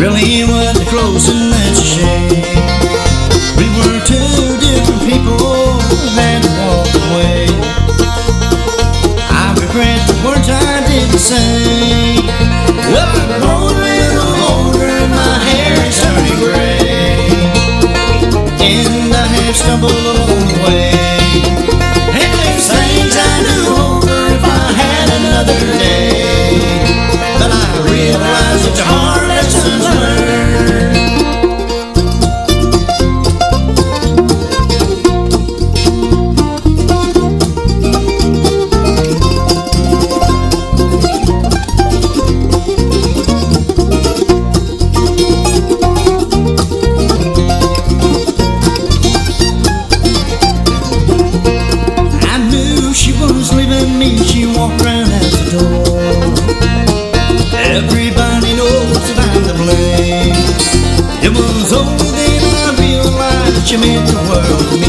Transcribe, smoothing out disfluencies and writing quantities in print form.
Really wasn't close and that's a shame. We were two different people that walked away. I regret the words I didn't say. Well, I'm growing a little older and my hair is turning gray, and I have stumbled along the way. And there's things I'd do over if I had another day, but I realize it's a hard lesson to learn. She walked round out the door. Everybody knows that I'm to blame. It was only then I realized she meant the world to me.